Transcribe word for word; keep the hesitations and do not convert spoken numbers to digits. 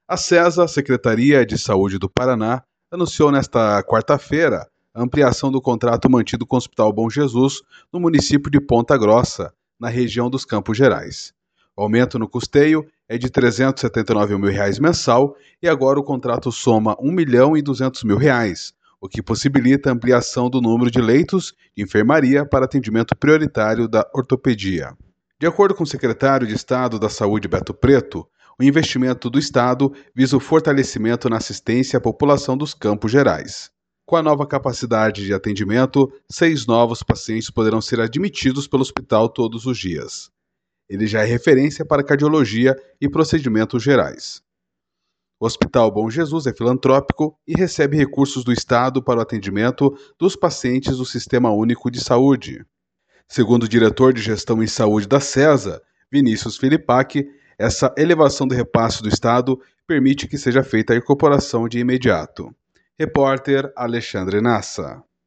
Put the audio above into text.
A SESA, Secretaria de Saúde do Paraná, anunciou nesta quarta-feira a ampliação do contrato mantido com o Hospital Bom Jesus, no município de Ponta Grossa, na região dos Campos Gerais. O aumento no custeio é de trezentos e setenta e nove mil reais mensal e agora o contrato soma um milhão e duzentos mil reais, o que possibilita a ampliação do número de leitos de enfermaria para atendimento prioritário da ortopedia. De acordo com o secretário de Estado da Saúde, Beto Preto, o investimento do Estado visa o fortalecimento na assistência à população dos Campos Gerais. Com a nova capacidade de atendimento, seis novos pacientes poderão ser admitidos pelo hospital todos os dias. Ele já é referência para cardiologia e procedimentos gerais. O Hospital Bom Jesus é filantrópico e recebe recursos do Estado para o atendimento dos pacientes do Sistema Único de Saúde. Segundo o diretor de Gestão em Saúde da SESA, Vinícius Filipac, essa elevação do repasse do Estado permite que seja feita a incorporação de imediato. Repórter Alexandre Nassa.